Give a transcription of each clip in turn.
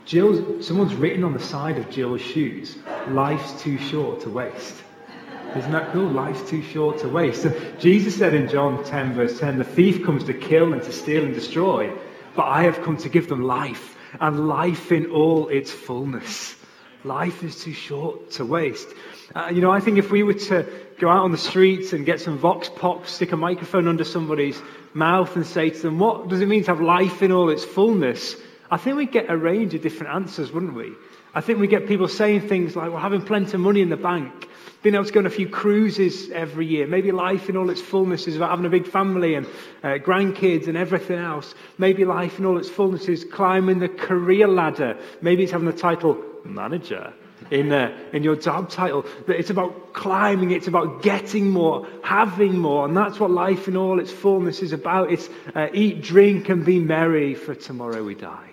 Someone's written on the side of Jill's shoes, "Life's too short to waste." Isn't that cool? Life's too short to waste. So Jesus said in John 10, verse 10, "The thief comes to kill and to steal and destroy, but I have come to give them life, and life in all its fullness." Life is too short to waste. I think if we were to go out on the streets and get some vox pop, stick a microphone under somebody's mouth and say to them, "What does it mean to have life in all its fullness?" I think we'd get a range of different answers, wouldn't we? I think we get people saying things like, "Well, having plenty of money in the bank, being able to go on a few cruises every year. Maybe life in all its fullness is about having a big family and grandkids and everything else. Maybe life in all its fullness is climbing the career ladder. Maybe it's having the title manager in your job title. That it's about climbing, it's about getting more, having more, and that's what life in all its fullness is about. It's eat, drink, and be merry, for tomorrow we die."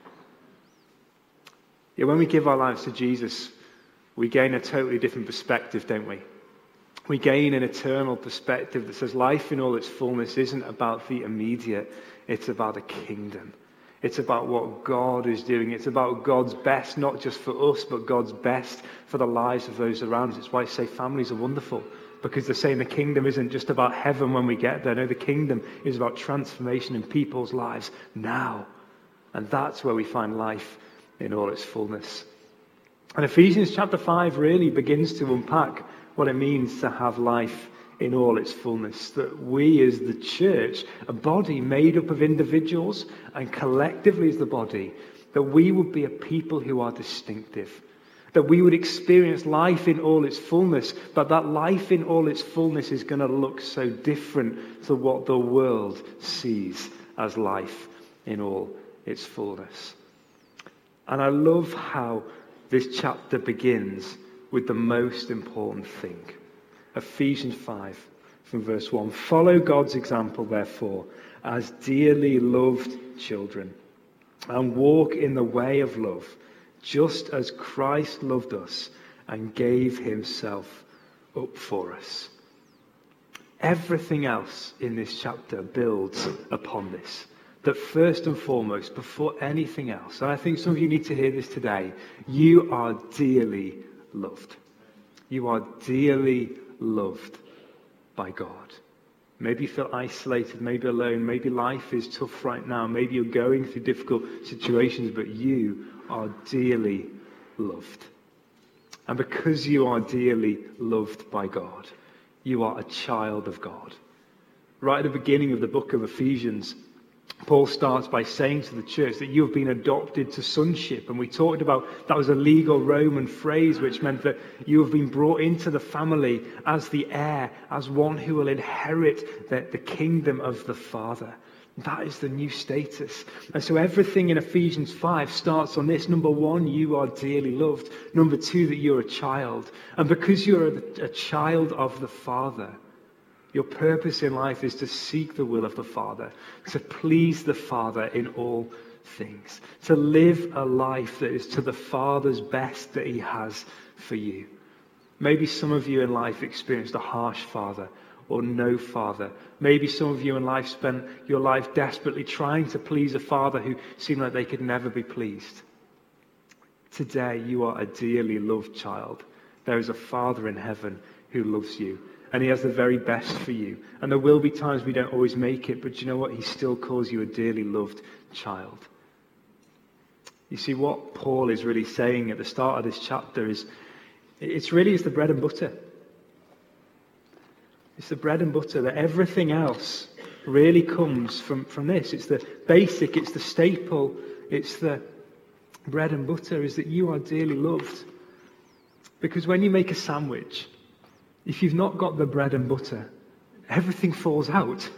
Yeah, when we give our lives to Jesus, we gain a totally different perspective, don't we? We gain an eternal perspective that says life in all its fullness isn't about the immediate, it's about the kingdom. It's about what God is doing. It's about God's best, not just for us, but God's best for the lives of those around us. It's why I say families are wonderful, because they're saying the kingdom isn't just about heaven when we get there. No, the kingdom is about transformation in people's lives now. And that's where we find life in all its fullness. And Ephesians chapter 5 really begins to unpack what it means to have life in all its fullness. That we as the church, a body made up of individuals and collectively as the body, that we would be a people who are distinctive. That we would experience life in all its fullness, but that life in all its fullness is going to look so different to what the world sees as life in all its fullness. And I love how this chapter begins with the most important thing. Ephesians 5 from verse 1. "Follow God's example, therefore, as dearly loved children, and walk in the way of love, just as Christ loved us and gave himself up for us." Everything else in this chapter builds upon this. That first and foremost, before anything else, and I think some of you need to hear this today, you are dearly loved. You are dearly loved by God. Maybe you feel isolated, maybe alone, maybe life is tough right now, maybe you're going through difficult situations, but you are dearly loved. And because you are dearly loved by God, you are a child of God. Right at the beginning of the book of Ephesians, Paul starts by saying to the church that you have been adopted to sonship. And we talked about that was a legal Roman phrase, which meant that you have been brought into the family as the heir, as one who will inherit the kingdom of the Father. That is the new status. And so everything in Ephesians 5 starts on this. Number one, you are dearly loved. Number two, that you're a child. And because you're a child of the Father, your purpose in life is to seek the will of the Father, to please the Father in all things, to live a life that is to the Father's best that he has for you. Maybe some of you in life experienced a harsh father or no father. Maybe some of you in life spent your life desperately trying to please a father who seemed like they could never be pleased. Today, you are a dearly loved child. There is a Father in heaven who loves you. And he has the very best for you. And there will be times we don't always make it, but you know what? He still calls you a dearly loved child. You see, what Paul is really saying at the start of this chapter is, it's the bread and butter. It's the bread and butter, that everything else really comes from this. It's the basic, it's the staple, it's the bread and butter, is that you are dearly loved. Because when you make a sandwich, if you've not got the bread and butter, everything falls out.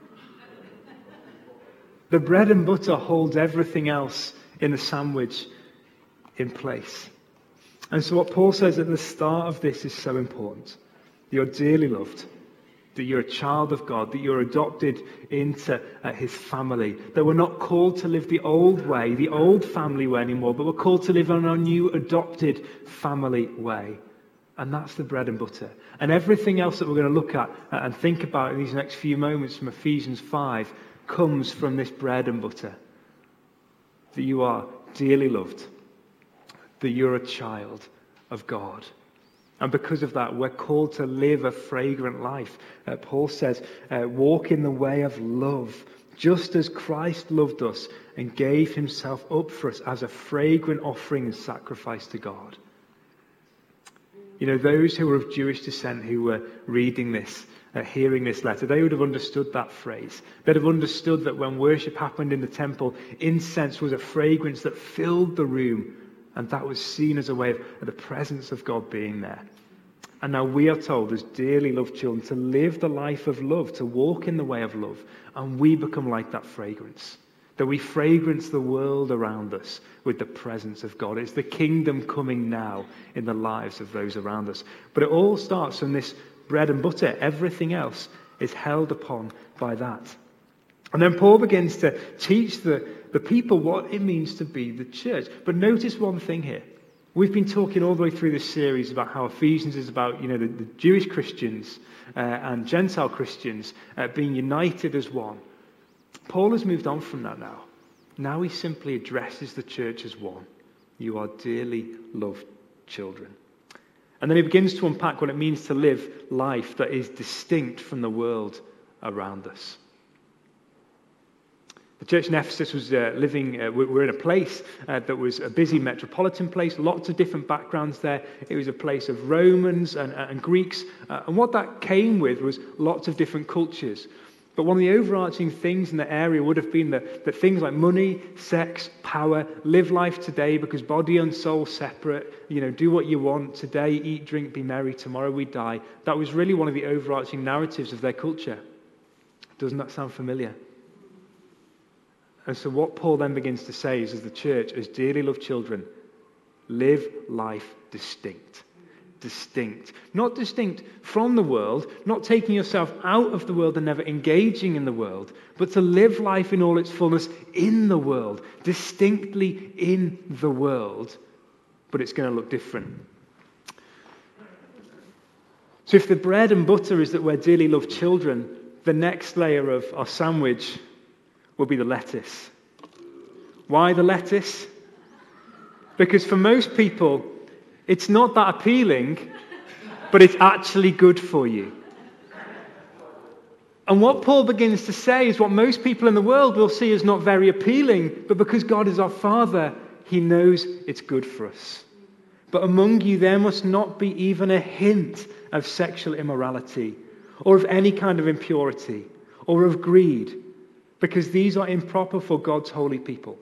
The bread and butter holds everything else in the sandwich in place. And so what Paul says at the start of this is so important. You're dearly loved, that you're a child of God, that you're adopted into his family, that we're not called to live the old way, the old family way anymore, but we're called to live on our new adopted family way. And that's the bread and butter. And everything else that we're going to look at and think about in these next few moments from Ephesians 5 comes from this bread and butter. That you are dearly loved, that you're a child of God. And because of that, we're called to live a fragrant life. Paul says, walk in the way of love, just as Christ loved us and gave himself up for us as a fragrant offering and sacrifice to God. You know, those who were of Jewish descent who were reading this, hearing this letter, they would have understood that phrase. They'd have understood that when worship happened in the temple, incense was a fragrance that filled the room, and that was seen as a way of the presence of God being there. And now we are told, as dearly loved children, to live the life of love, to walk in the way of love, and we become like that fragrance. That we fragrance the world around us with the presence of God. It's the kingdom coming now in the lives of those around us. But it all starts from this bread and butter. Everything else is held upon by that. And then Paul begins to teach the people what it means to be the church. But notice one thing here. We've been talking all the way through this series about how Ephesians is about, you know, the Jewish Christians and Gentile Christians being united as one. Paul has moved on from that now. Now he simply addresses the church as one. You are dearly loved children. And then he begins to unpack what it means to live life that is distinct from the world around us. The church in Ephesus was we're in a place that was a busy metropolitan place, lots of different backgrounds there. It was a place of Romans and Greeks. And what that came with was lots of different cultures. But one of the overarching things in the area would have been that things like money, sex, power, live life today because body and soul separate, you know, do what you want today, eat, drink, be merry, tomorrow we die. That was really one of the overarching narratives of their culture. Doesn't that sound familiar? And so what Paul then begins to say is, as the church, as dearly loved children, live life distinct. Distinct. Not distinct from the world, not taking yourself out of the world and never engaging in the world, but to live life in all its fullness in the world, distinctly in the world, but it's going to look different. So if the bread and butter is that we're dearly loved children, the next layer of our sandwich will be the lettuce. Why the lettuce? Because for most people, it's not that appealing, but it's actually good for you. And what Paul begins to say is what most people in the world will see as not very appealing, but because God is our Father, he knows it's good for us. But among you there must not be even a hint of sexual immorality, or of any kind of impurity, or of greed, because these are improper for God's holy people.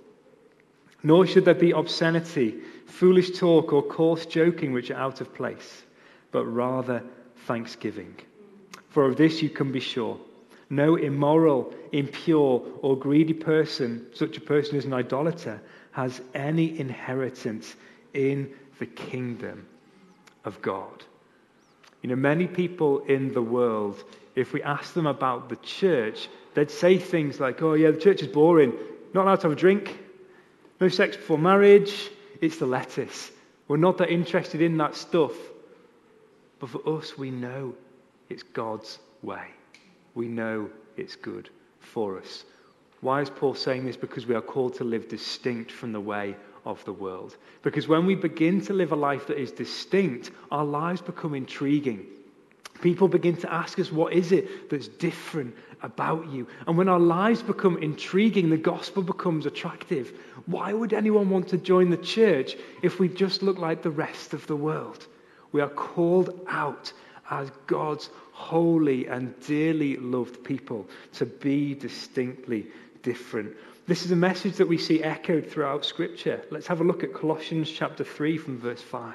Nor should there be obscenity, foolish talk, or coarse joking which are out of place, but rather thanksgiving. For of this you can be sure. No immoral, impure, or greedy person, such a person as an idolater, has any inheritance in the kingdom of God. You know, many people in the world, if we ask them about the church, they'd say things like, oh yeah, the church is boring. Not allowed to have a drink. No sex before marriage. It's the lettuce. We're not that interested in that stuff. But for us, we know it's God's way. We know it's good for us. Why is Paul saying this? Because we are called to live distinct from the way of the world. Because when we begin to live a life that is distinct, our lives become intriguing. People begin to ask us, what is it that's different about you? And when our lives become intriguing, the gospel becomes attractive. Why would anyone want to join the church if we just look like the rest of the world? We are called out as God's holy and dearly loved people to be distinctly different. This is a message that we see echoed throughout Scripture. Let's have a look at Colossians chapter 3 from verse 5.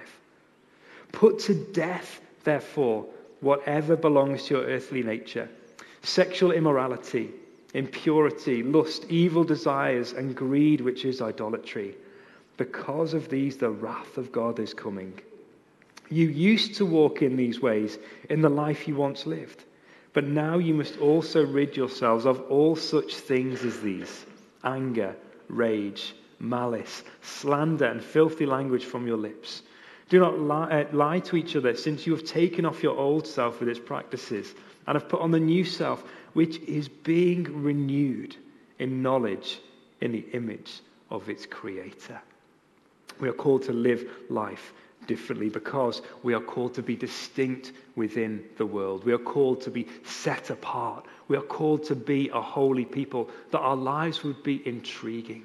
Put to death, therefore, whatever belongs to your earthly nature: sexual immorality, impurity, lust, evil desires, and greed, which is idolatry. Because of these, the wrath of God is coming. You used to walk in these ways in the life you once lived, but now you must also rid yourselves of all such things as these: anger, rage, malice, slander, and filthy language from your lips. Do not lie to each other, since you have taken off your old self with its practices and have put on the new self, which is being renewed in knowledge in the image of its creator. We are called to live life differently because we are called to be distinct within the world. We are called to be set apart. We are called to be a holy people, that our lives would be intriguing.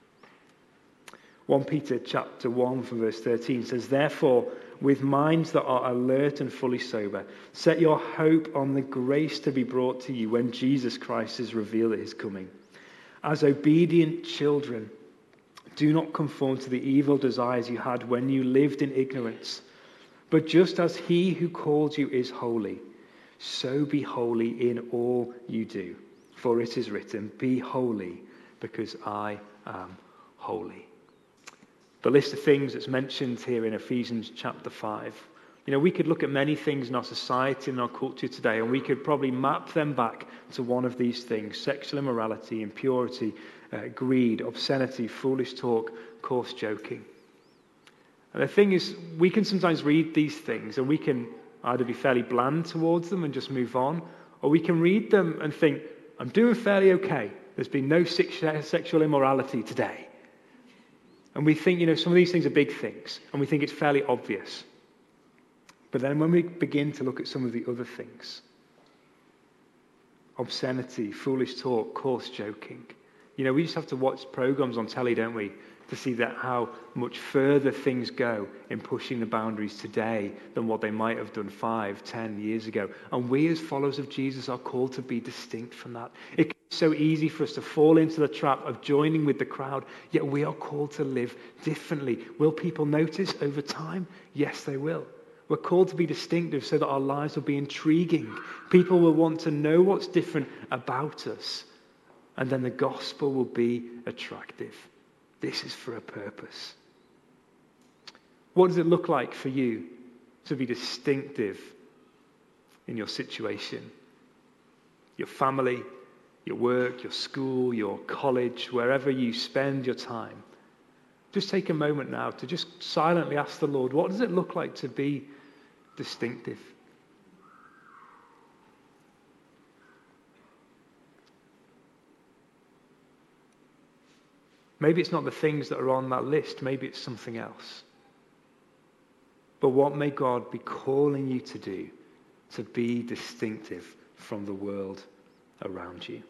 1 Peter chapter 1 from verse 13 says, "Therefore, with minds that are alert and fully sober, set your hope on the grace to be brought to you when Jesus Christ is revealed at his coming. As obedient children, do not conform to the evil desires you had when you lived in ignorance. But just as he who called you is holy, so be holy in all you do. For it is written, 'Be holy, because I am holy.'" The list of things that's mentioned here in Ephesians chapter 5. We could look at many things in our society and our culture today, and we could probably map them back to one of these things: sexual immorality, impurity, greed, obscenity, foolish talk, coarse joking. And the thing is, we can sometimes read these things and we can either be fairly bland towards them and just move on, or we can read them and think, I'm doing fairly okay. There's been no sexual immorality today. And we think, some of these things are big things, and we think it's fairly obvious. But then when we begin to look at some of the other things, obscenity, foolish talk, coarse joking, we just have to watch programs on telly, don't we, to see that how much further things go in pushing the boundaries today than what they might have done 5, 10 years ago. And we as followers of Jesus are called to be distinct from that. It can be so easy for us to fall into the trap of joining with the crowd, yet we are called to live differently. Will people notice over time? Yes, they will. We're called to be distinctive so that our lives will be intriguing. People will want to know what's different about us, and then the gospel will be attractive. This is for a purpose. What does it look like for you to be distinctive in your situation? Your family, your work, your school, your college, wherever you spend your time. Just take a moment now to just silently ask the Lord, what does it look like to be distinctive? Maybe it's not the things that are on that list. Maybe it's something else. But what may God be calling you to do to be distinctive from the world around you?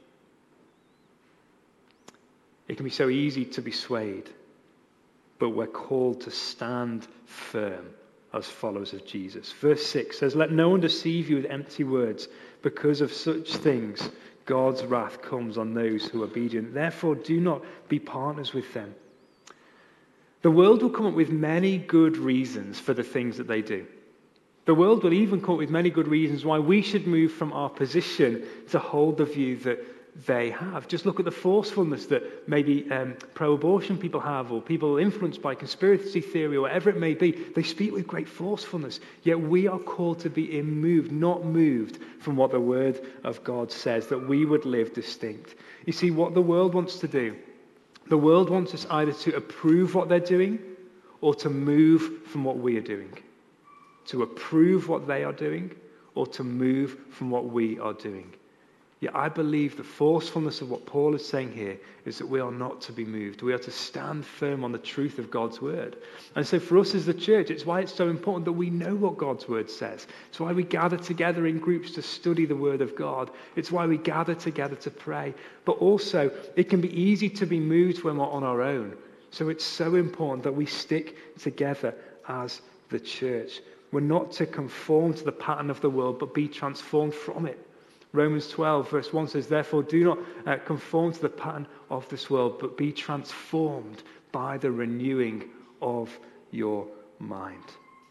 It can be so easy to be swayed, but we're called to stand firm as followers of Jesus. Verse 6 says, "Let no one deceive you with empty words. Because of such things, God's wrath comes on those who are obedient. Therefore, do not be partners with them." The world will come up with many good reasons for the things that they do. The world will even come up with many good reasons why we should move from our position to hold the view that they have. Just look at the forcefulness that maybe pro-abortion people have, or people influenced by conspiracy theory, or whatever it may be. They speak with great forcefulness. Yet we are called to be immoved, not moved from what the Word of God says, that we would live distinct. You see, what the world wants to do, the world wants us either to approve what they're doing or to move from what we are doing. To approve what they are doing or to move from what we are doing. Yet I believe the forcefulness of what Paul is saying here is that we are not to be moved. We are to stand firm on the truth of God's word. And so for us as the church, it's why it's so important that we know what God's word says. It's why we gather together in groups to study the word of God. It's why we gather together to pray. But also, it can be easy to be moved when we're on our own. So it's so important that we stick together as the church. We're not to conform to the pattern of the world, but be transformed from it. Romans 12 verse 1 says, "Therefore do not conform to the pattern of this world, but be transformed by the renewing of your mind."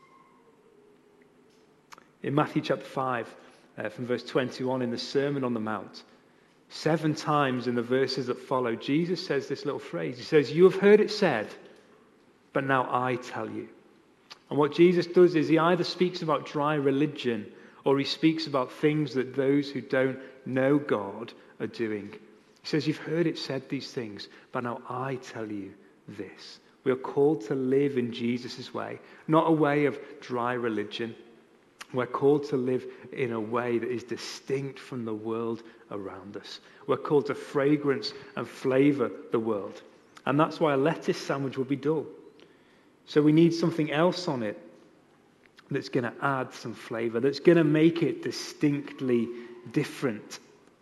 In Matthew chapter 5, from verse 21 in the Sermon on the Mount, 7 times in the verses that follow, Jesus says this little phrase. He says, "You have heard it said, but now I tell you." And what Jesus does is he either speaks about dry religion, or he speaks about things that those who don't know God are doing. He says, "You've heard it said these things, but now I tell you this." We are called to live in Jesus' way, not a way of dry religion. We're called to live in a way that is distinct from the world around us. We're called to fragrance and flavor the world. And that's why a lettuce sandwich would be dull. So we need something else on it that's going to add some flavor, that's going to make it distinctly different.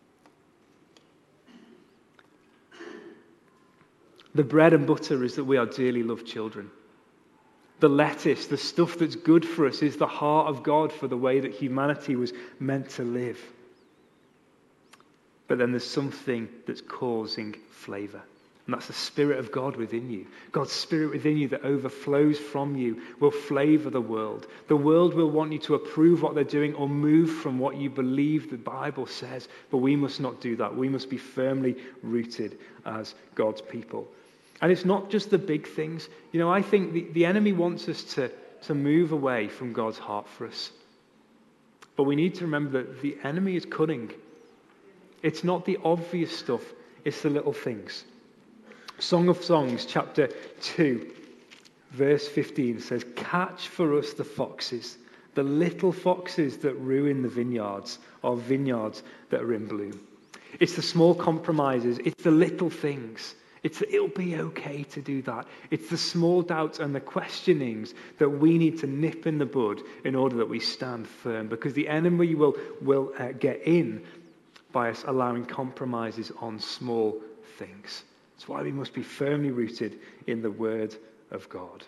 The bread and butter is that we are dearly loved children. The lettuce, the stuff that's good for us, is the heart of God for the way that humanity was meant to live. But then there's something that's causing flavor. And that's the Spirit of God within you. God's Spirit within you that overflows from you will flavor the world. The world will want you to approve what they're doing or move from what you believe the Bible says. But we must not do that. We must be firmly rooted as God's people. And it's not just the big things. I think the enemy wants us to move away from God's heart for us. But we need to remember that the enemy is cunning. It's not the obvious stuff. It's the little things. Song of Songs, chapter 2, verse 15 says, "Catch for us the foxes, the little foxes that ruin the vineyards, or vineyards that are in bloom." It's the small compromises. It's the little things. It'll be okay to do that. It's the small doubts and the questionings that we need to nip in the bud in order that we stand firm. Because the enemy will get in by us allowing compromises on small things. That's why we must be firmly rooted in the Word of God.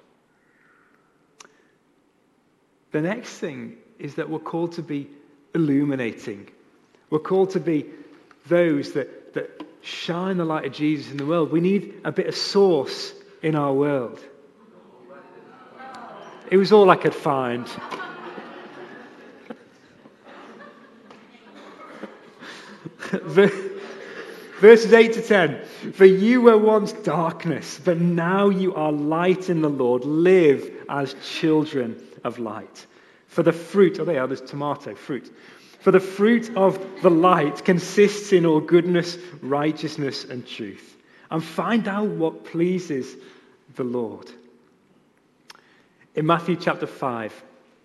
The next thing is that we're called to be illuminating. We're called to be those that shine the light of Jesus in the world. We need a bit of sauce in our world. It was all I could find. Verses 8 to 10. "For you were once darkness, but now you are light in the Lord. Live as children of light. For the fruit," there's tomato, fruit. "For the fruit of the light consists in all goodness, righteousness, and truth. And find out what pleases the Lord." In Matthew chapter 5,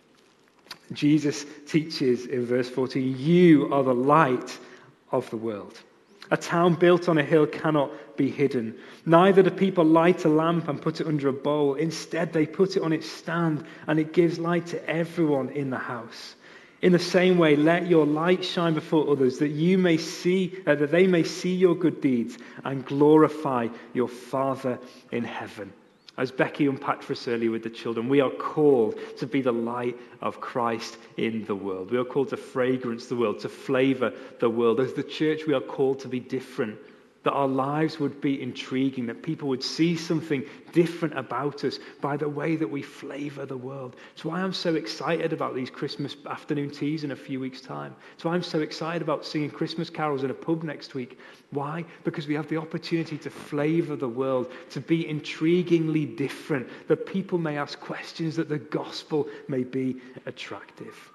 Jesus teaches in verse 14, "You are the light of the world. A town built on a hill cannot be hidden. Neither do people light a lamp and put it under a bowl. Instead, they put it on its stand, and it gives light to everyone in the house. In the same way, let your light shine before others, that they may see your good deeds and glorify your Father in heaven." As Becky unpacked for us earlier with the children, we are called to be the light of Christ in the world. We are called to fragrance the world, to flavor the world. As the church, we are called to be different, that our lives would be intriguing, that people would see something different about us by the way that we flavor the world. It's why I'm so excited about these Christmas afternoon teas in a few weeks' time. It's why I'm so excited about singing Christmas carols in a pub next week. Why? Because we have the opportunity to flavor the world, to be intriguingly different, that people may ask questions, that the gospel may be attractive.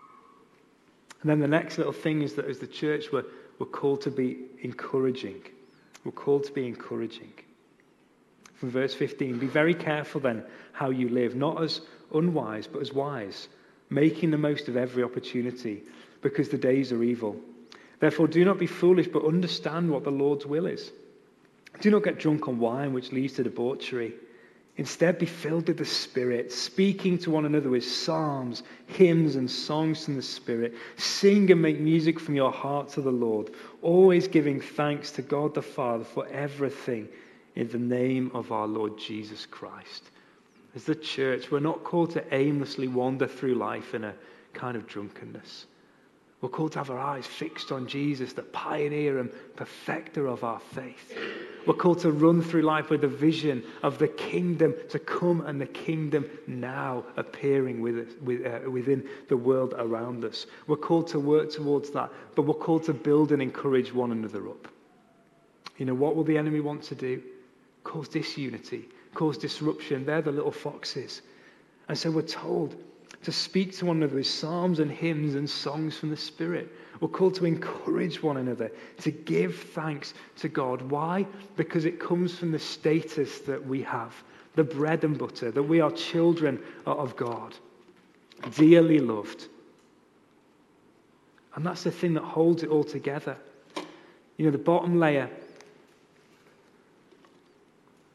And then the next little thing is that as the church, we're called to be encouraging. We're called to be encouraging. From verse 15, "Be very careful then how you live, not as unwise, but as wise, making the most of every opportunity, because the days are evil. Therefore do not be foolish, but understand what the Lord's will is. Do not get drunk on wine, which leads to debauchery. Instead, be filled with the Spirit, speaking to one another with psalms, hymns, and songs from the Spirit. Sing and make music from your heart to the Lord, always giving thanks to God the Father for everything in the name of our Lord Jesus Christ." As the church, we're not called to aimlessly wander through life in a kind of drunkenness. We're called to have our eyes fixed on Jesus, the pioneer and perfecter of our faith. We're called to run through life with a vision of the kingdom to come and the kingdom now appearing within the world around us. We're called to work towards that, but we're called to build and encourage one another up. What will the enemy want to do? Cause disunity, cause disruption. They're the little foxes. And so we're told to speak to one another with psalms and hymns and songs from the Spirit. We're called to encourage one another, to give thanks to God. Why? Because it comes from the status that we have, the bread and butter, that we are children of God, dearly loved. And that's the thing that holds it all together. The bottom layer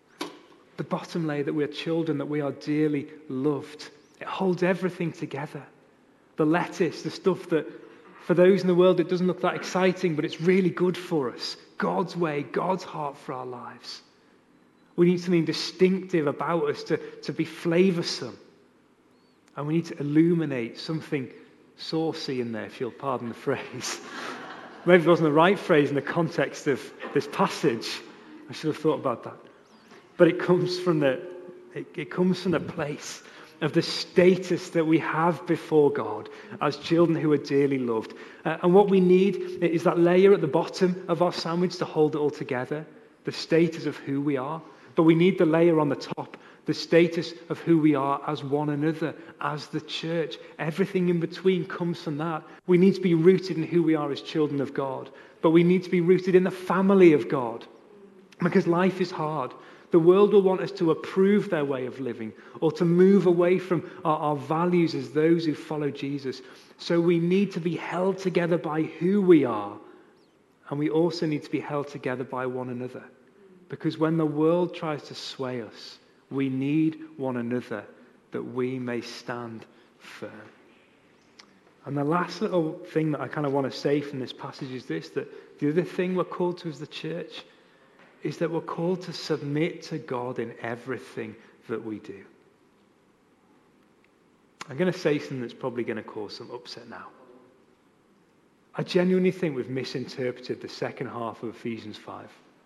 The bottom layer, that we are children, that we are dearly loved. It holds everything together. The lettuce, the stuff that for those in the world it doesn't look that exciting, but it's really good for us. God's way, God's heart for our lives. We need something distinctive about us to be flavoursome. And we need to illuminate something saucy in there, if you'll pardon the phrase. Maybe it wasn't the right phrase in the context of this passage. I should have thought about that. But it comes from the place of the status that we have before God as children who are dearly loved. And what we need is that layer at the bottom of our sandwich to hold it all together, the status of who we are. But we need the layer on the top, the status of who we are as one another, as the church. Everything in between comes from that. We need to be rooted in who we are as children of God. But we need to be rooted in the family of God. Because life is hard. The world will want us to approve their way of living or to move away from our values as those who follow Jesus. So we need to be held together by who we are. And we also need to be held together by one another. Because when the world tries to sway us, we need one another that we may stand firm. And the last little thing that I kind of want to say from this passage is this, that the other thing we're called to as the church is that we're called to submit to God in everything that we do. I'm going to say something that's probably going to cause some upset now. I genuinely think we've misinterpreted the second half of Ephesians 5.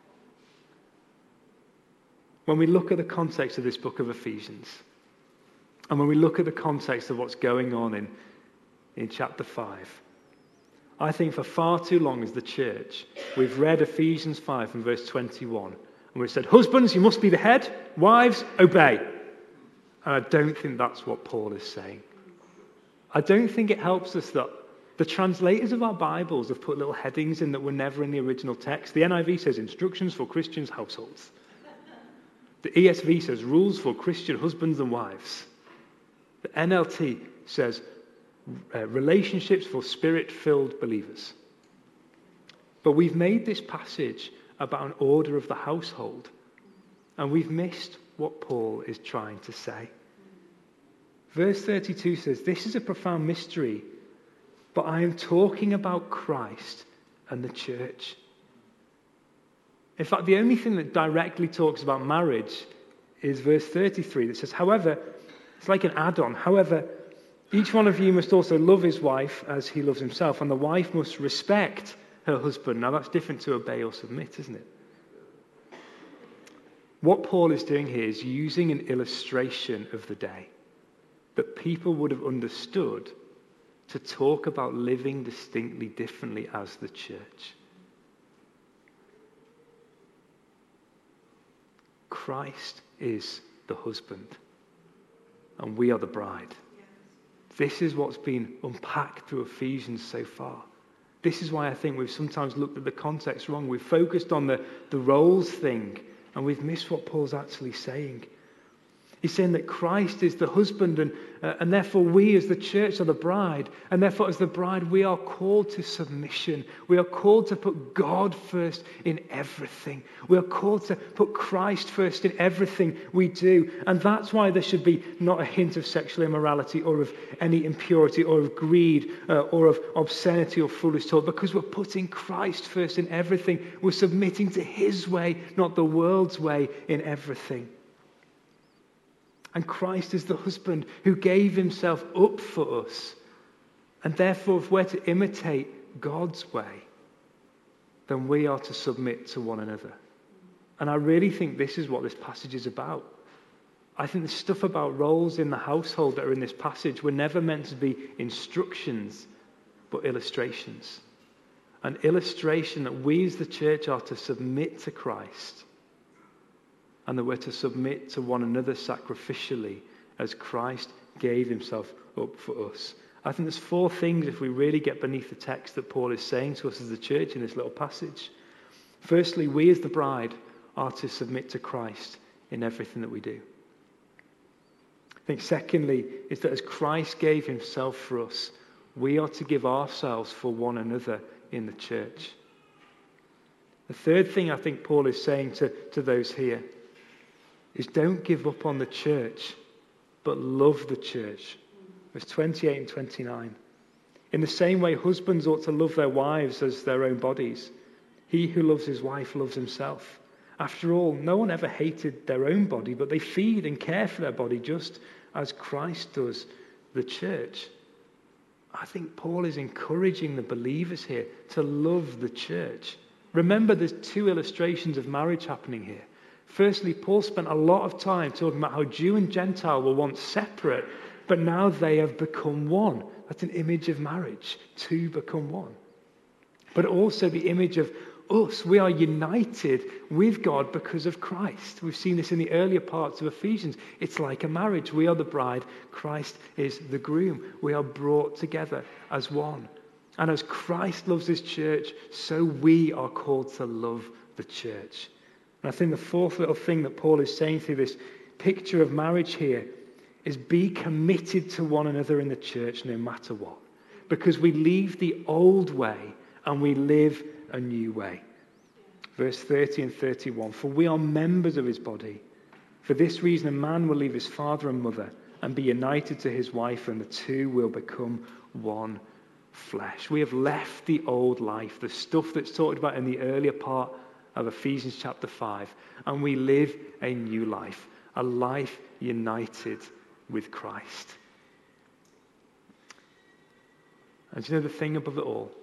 When we look at the context of this book of Ephesians, and when we look at the context of what's going on in chapter 5, I think for far too long as the church, we've read Ephesians 5 from verse 21, and we've said, husbands, you must be the head, wives, obey. And I don't think that's what Paul is saying. I don't think it helps us that the translators of our Bibles have put little headings in that were never in the original text. The NIV says instructions for Christians' households. The ESV says rules for Christian husbands and wives. The NLT says relationships for spirit-filled believers. But we've made this passage about an order of the household, and we've missed what Paul is trying to say. Verse 32 says, this is a profound mystery, but I am talking about Christ and the church. In fact, the only thing that directly talks about marriage is verse 33 that says, however, it's like an add-on, however, each one of you must also love his wife as he loves himself, and the wife must respect her husband. Now that's different to obey or submit, isn't it? What Paul is doing here is using an illustration of the day that people would have understood to talk about living distinctly differently as the church. Christ is the husband, and we are the bride. This is what's been unpacked through Ephesians so far. This is why I think we've sometimes looked at the context wrong. We've focused on the roles thing, and we've missed what Paul's actually saying. He's saying that Christ is the husband, and therefore we as the church are the bride. And therefore as the bride we are called to submission. We are called to put God first in everything. We are called to put Christ first in everything we do. And that's why there should be not a hint of sexual immorality or of any impurity or of greed or of obscenity or foolish talk, because we're putting Christ first in everything. We're submitting to his way, not the world's way, in everything. And Christ is the husband who gave himself up for us. And therefore, if we're to imitate God's way, then we are to submit to one another. And I really think this is what this passage is about. I think the stuff about roles in the household that are in this passage were never meant to be instructions, but illustrations. An illustration that we as the church are to submit to Christ, and that we're to submit to one another sacrificially as Christ gave himself up for us. I think there's 4 things, if we really get beneath the text, that Paul is saying to us as the church in this little passage. Firstly, we as the bride are to submit to Christ in everything that we do. I think secondly is that as Christ gave himself for us, we are to give ourselves for one another in the church. The third thing I think Paul is saying to those here is don't give up on the church, but love the church. Verse 28 and 29. In the same way, husbands ought to love their wives as their own bodies. He who loves his wife loves himself. After all, no one ever hated their own body, but they feed and care for their body just as Christ does the church. I think Paul is encouraging the believers here to love the church. Remember, there's two illustrations of marriage happening here. Firstly, Paul spent a lot of time talking about how Jew and Gentile were once separate, but now they have become one. That's an image of marriage, two become one. But also the image of us. We are united with God because of Christ. We've seen this in the earlier parts of Ephesians. It's like a marriage. We are the bride. Christ is the groom. We are brought together as one. And as Christ loves his church, so we are called to love the church. And I think the fourth little thing that Paul is saying through this picture of marriage here is be committed to one another in the church no matter what. Because we leave the old way and we live a new way. Verse 30 and 31. For we are members of his body. For this reason a man will leave his father and mother and be united to his wife, and the two will become one flesh. We have left the old life, the stuff that's talked about in the earlier part of Ephesians chapter 5, and we live a new life, a life united with Christ. And you know the thing above it all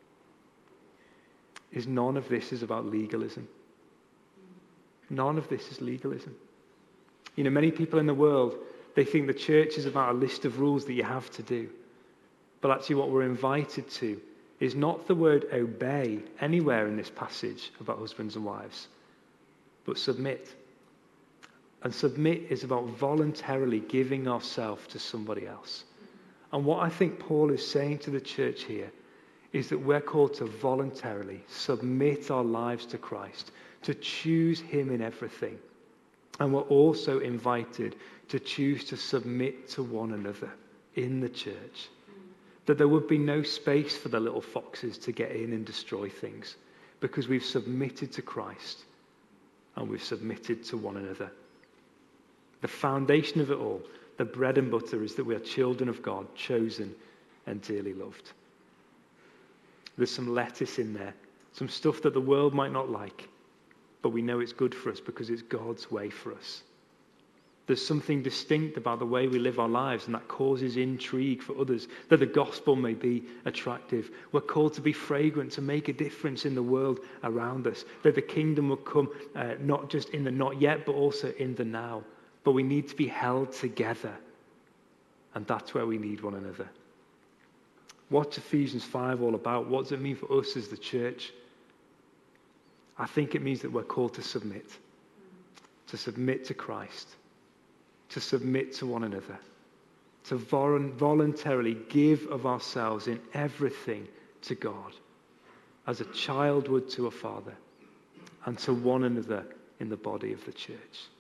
is none of this is about legalism. None of this is legalism. You know, many people in the world, they think the church is about a list of rules that you have to do. But actually what we're invited to is not the word obey anywhere in this passage about husbands and wives, but submit. And submit is about voluntarily giving ourselves to somebody else. And what I think Paul is saying to the church here is that we're called to voluntarily submit our lives to Christ, to choose him in everything. And we're also invited to choose to submit to one another in the church. That there would be no space for the little foxes to get in and destroy things, because we've submitted to Christ and we've submitted to one another. The foundation of it all, the bread and butter, is that we are children of God, chosen and dearly loved. There's some lettuce in there, some stuff that the world might not like, but we know it's good for us because it's God's way for us. There's something distinct about the way we live our lives, and that causes intrigue for others, that the gospel may be attractive. We're called to be fragrant, to make a difference in the world around us, that the kingdom will come not just in the not yet, but also in the now. But we need to be held together, and that's where we need one another. What's Ephesians 5 all about? What does it mean for us as the church? I think it means that we're called to submit to Christ, to submit to one another, to voluntarily give of ourselves in everything to God, as a child would to a father, and to one another in the body of the church.